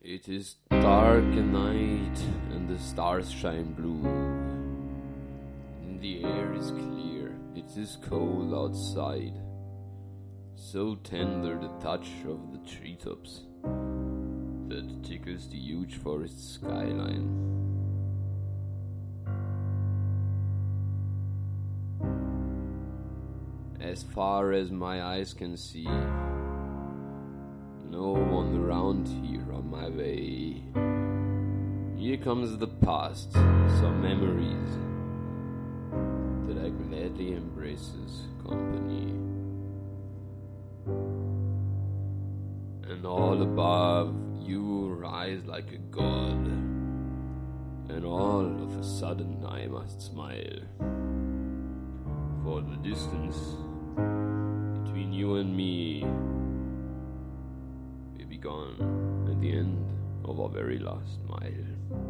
It is dark at night, and the stars shine blue. And the air is clear, it is cold outside. So tender the touch of the treetops that tickles the huge forest skyline. As far as my eyes can see, no one around here on my way. Here comes the past, some memories that I gladly embrace as company. And all above you rise like a god, and all of a sudden I must smile, for the distance between you and me will be gone at the end of our very last mile.